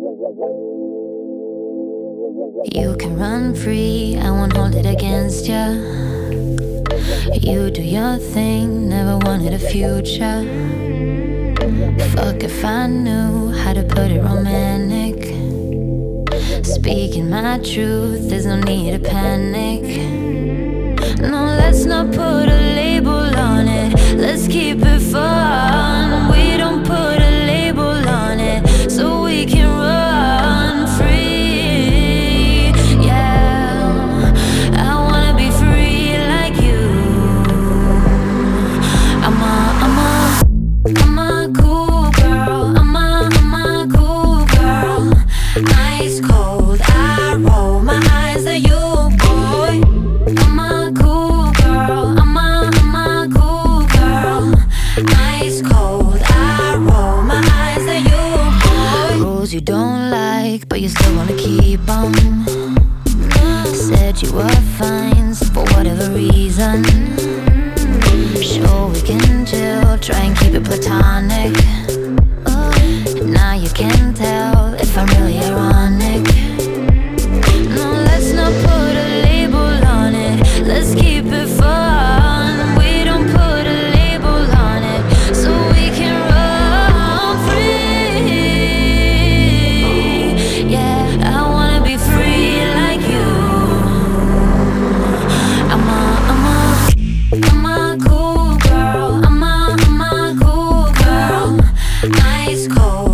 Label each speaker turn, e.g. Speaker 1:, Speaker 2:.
Speaker 1: You can run free, I won't hold it against ya. You do your thing, never wanted a future. Fuck if I knew how to put it romantic. Speaking my truth, there's no need to panic. No, let's not put a label on it. Let's keep it fun. We don't put a label on it, so we can run free. Yeah, I wanna be free like you. I'm a cool girl. I'm a cool girl. Ice cold, I roll my eyes at you, boy. I'm a cool girl. I'm a cool girl. Ice cold, I roll my eyes at you, boy. Rules you don't like, but you still wanna keep 'em. Said you were fine, so for whatever reason. Sure, we can chill, try and keep it platonic. Now you can tell if I'm really ironic. No, let's not put a label on it. Let's keep it fun. We don't put a label on it, so we can run free. Yeah, I wanna be free like you. I'm a cool girl. I'm a cool girl. Ice cold.